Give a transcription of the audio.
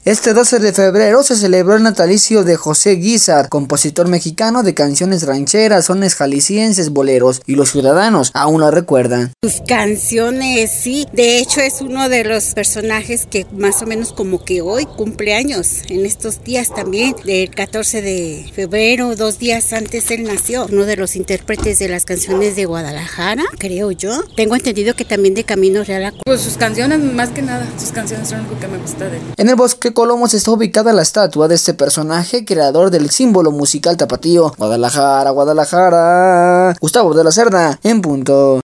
Este 12 de febrero se celebró el natalicio de José Guízar, compositor mexicano de canciones rancheras, sones jaliscienses, boleros, y los ciudadanos aún lo recuerdan. Sus canciones, sí, de hecho es uno de los personajes que más o menos como que hoy cumple años, en estos días también, del 14 de febrero, 2 días antes él nació, uno de los intérpretes de las canciones de Guadalajara, creo yo. Tengo entendido que también de Camino Real. Pues sus canciones, más que nada, sus canciones son algo que me gusta de él. En el Bosque Colomos está ubicada la estatua de este personaje, creador del símbolo musical tapatío. Guadalajara, Guadalajara. Gustavo de la Serna, en punto.